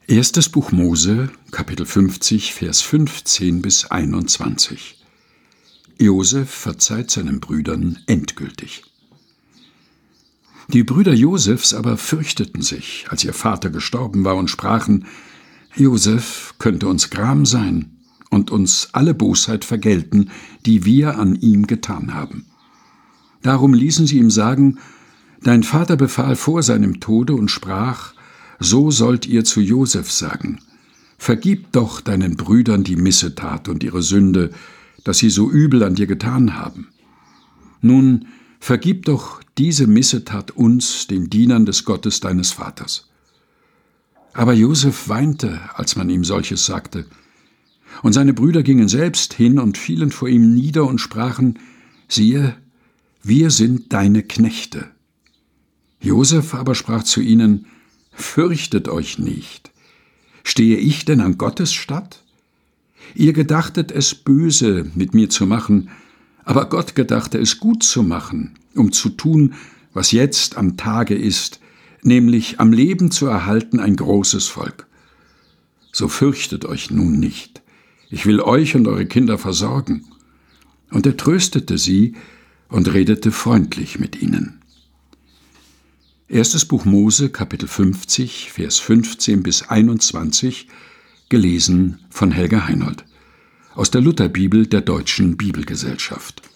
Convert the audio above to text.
Erstes Buch Mose, Kapitel 50, Vers 15 bis 21. Josef verzeiht seinen Brüdern endgültig. Die Brüder Josefs aber fürchteten sich, als ihr Vater gestorben war, und sprachen: Josef könnte uns Gram sein und uns alle Bosheit vergelten, die wir an ihm getan haben. Darum ließen sie ihm sagen: Dein Vater befahl vor seinem Tode und sprach: So sollt ihr zu Josef sagen: Vergib doch deinen Brüdern die Missetat und ihre Sünde, dass sie so übel an dir getan haben. Nun, vergib doch diese Missetat uns, den Dienern des Gottes deines Vaters. Aber Josef weinte, als man ihm solches sagte. Und seine Brüder gingen selbst hin und fielen vor ihm nieder und sprachen: Siehe, wir sind deine Knechte. Josef aber sprach zu ihnen: Fürchtet euch nicht. Stehe ich denn an Gottes statt? Ihr gedachtet es böse mit mir zu machen, aber Gott gedachte es gut zu machen, um zu tun, was jetzt am Tage ist, nämlich am Leben zu erhalten ein großes Volk. So fürchtet euch nun nicht. Ich will euch und eure Kinder versorgen. Und er tröstete sie und redete freundlich mit ihnen. Erstes Buch Mose, Kapitel 50, Vers 15 bis 21, gelesen von Helga Heinold. Aus der Lutherbibel der Deutschen Bibelgesellschaft.